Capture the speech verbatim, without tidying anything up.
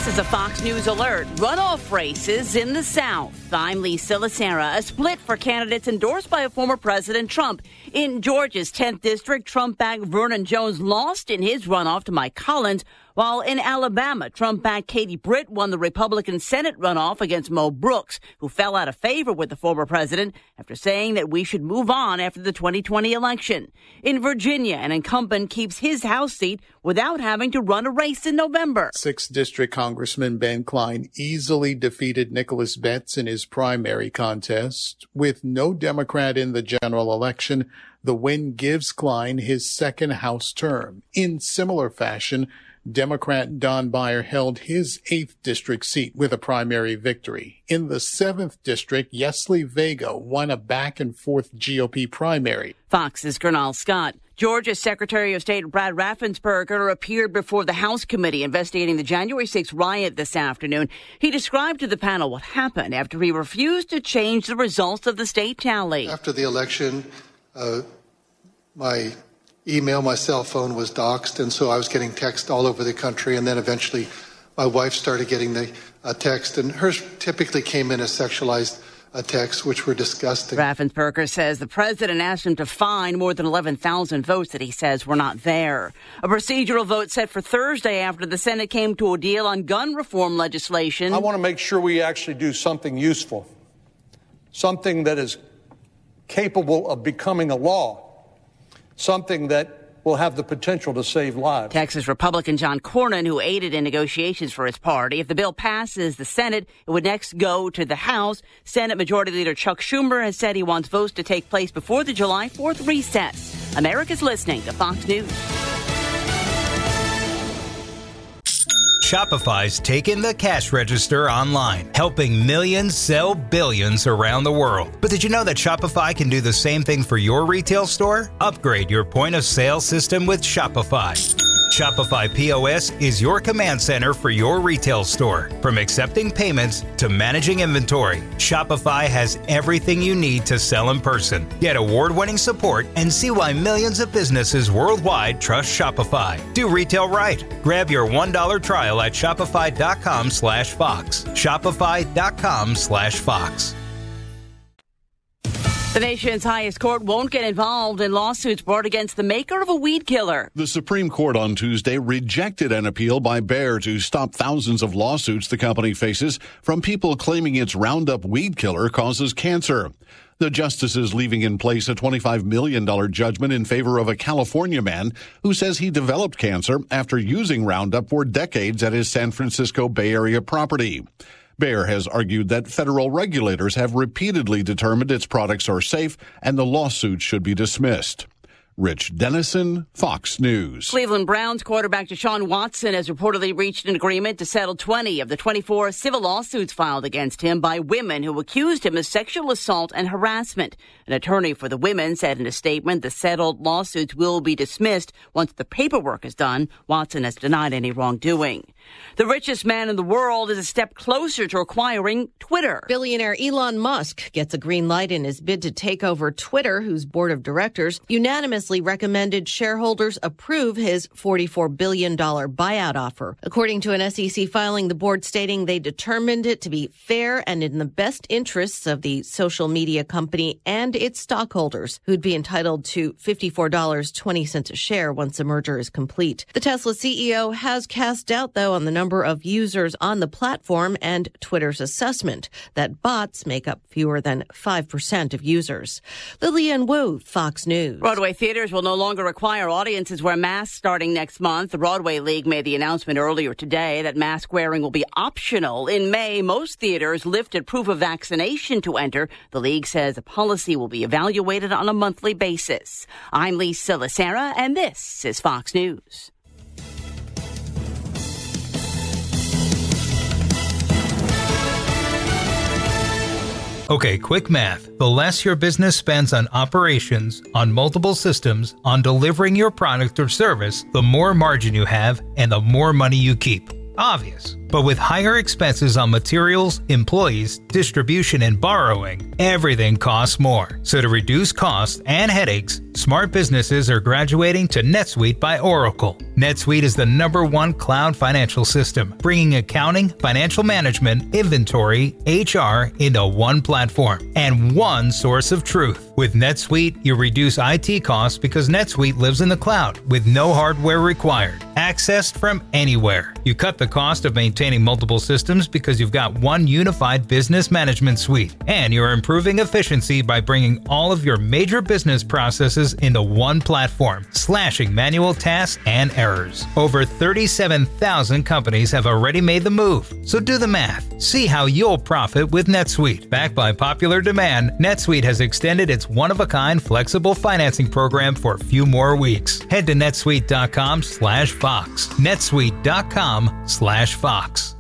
This is a Fox News alert. Runoff races in the South. I'm Lee Silasera. A split for candidates endorsed by a former President Trump. In Georgia's tenth district, Trump-backed Vernon Jones lost in his runoff to Mike Collins, while in Alabama, Trump-backed Katie Britt won the Republican Senate runoff against Mo Brooks, who fell out of favor with the former president after saying that we should move on after the twenty twenty election. In Virginia, an incumbent keeps his House seat without having to run a race in November. Sixth District Congressman Ben Cline easily defeated Nicholas Betts in his primary contest. With no Democrat in the general election, the win gives Cline his second House term. In similar fashion, Democrat Don Beyer held his eighth district seat with a primary victory. In the seventh district, Yesley Vega won a back-and-forth G O P primary. Fox's Gernal Scott. Georgia's Secretary of State Brad Raffensperger appeared before the House committee investigating the January sixth riot this afternoon. He described to the panel what happened after he refused to change the results of the state tally. After the election, uh, my email, my cell phone was doxxed, and so I was getting text all over the country, and then eventually my wife started getting the uh, text, and hers typically came in as sexualized uh, texts, which were disgusting. Raffensperger says the president asked him to find more than eleven thousand votes that he says were not there. A procedural vote set for Thursday after the Senate came to a deal on gun reform legislation. I want to make sure we actually do something useful, something that is capable of becoming a law, something that will have the potential to save lives. Texas Republican John Cornyn, who aided in negotiations for his party. If the bill passes the Senate, it would next go to the House. Senate Majority Leader Chuck Schumer has said he wants votes to take place before the July fourth recess. America's listening to Fox News. Shopify's taken the cash register online, helping millions sell billions around the world. But did you know that Shopify can do the same thing for your retail store? Upgrade your point of sale system with Shopify. Shopify P O S is your command center for your retail store. From accepting payments to managing inventory, Shopify has everything you need to sell in person. Get award-winning support and see why millions of businesses worldwide trust Shopify. Do retail right. Grab your one dollar trial at shopify.com slash Fox. Shopify.com slash Fox. The nation's highest court won't get involved in lawsuits brought against the maker of a weed killer. The Supreme Court on Tuesday rejected an appeal by Bayer to stop thousands of lawsuits the company faces from people claiming its Roundup weed killer causes cancer. The justices leaving in place a twenty-five million dollars judgment in favor of a California man who says he developed cancer after using Roundup for decades at his San Francisco Bay Area property. Bayer has argued that federal regulators have repeatedly determined its products are safe and the lawsuit should be dismissed. Rich Dennison, Fox News. Cleveland Browns quarterback Deshaun Watson has reportedly reached an agreement to settle twenty of the twenty-four civil lawsuits filed against him by women who accused him of sexual assault and harassment. An attorney for the women said in a statement the settled lawsuits will be dismissed once the paperwork is done. Watson has denied any wrongdoing. The richest man in the world is a step closer to acquiring Twitter. Billionaire Elon Musk gets a green light in his bid to take over Twitter, whose board of directors unanimously recommended shareholders approve his forty-four billion dollars buyout offer. According to an S E C filing, the board stating they determined it to be fair and in the best interests of the social media company and its stockholders, who'd be entitled to fifty-four dollars and twenty cents a share once the merger is complete. The Tesla C E O has cast doubt, though, on the number of users on the platform and Twitter's assessment that bots make up fewer than five percent of users. Lillian Wu, Fox News. Broadway theaters will no longer require audiences wear masks starting next month. The Broadway League made the announcement earlier today that mask wearing will be optional. In May, most theaters lifted proof of vaccination to enter. The league says the policy will be evaluated on a monthly basis. I'm Lee Silasera, and this is Fox News. Okay, quick math. The less your business spends on operations, on multiple systems, on delivering your product or service, the more margin you have and the more money you keep. Obvious. But with higher expenses on materials, employees, distribution, and borrowing, everything costs more. So to reduce costs and headaches, smart businesses are graduating to NetSuite by Oracle. NetSuite is the number one cloud financial system, bringing accounting, financial management, inventory, H R into one platform and one source of truth. With NetSuite, you reduce I T costs because NetSuite lives in the cloud with no hardware required, accessed from anywhere. You cut the cost of maintaining multiple systems because you've got one unified business management suite, and you're improving efficiency by bringing all of your major business processes into one platform, slashing manual tasks and errors. Over thirty-seven thousand companies have already made the move, so do the math. See how you'll profit with NetSuite. Backed by popular demand, NetSuite has extended its one-of-a-kind flexible financing program for a few more weeks. Head to netsuite dot com slash Fox. netsuite dot com slash Fox.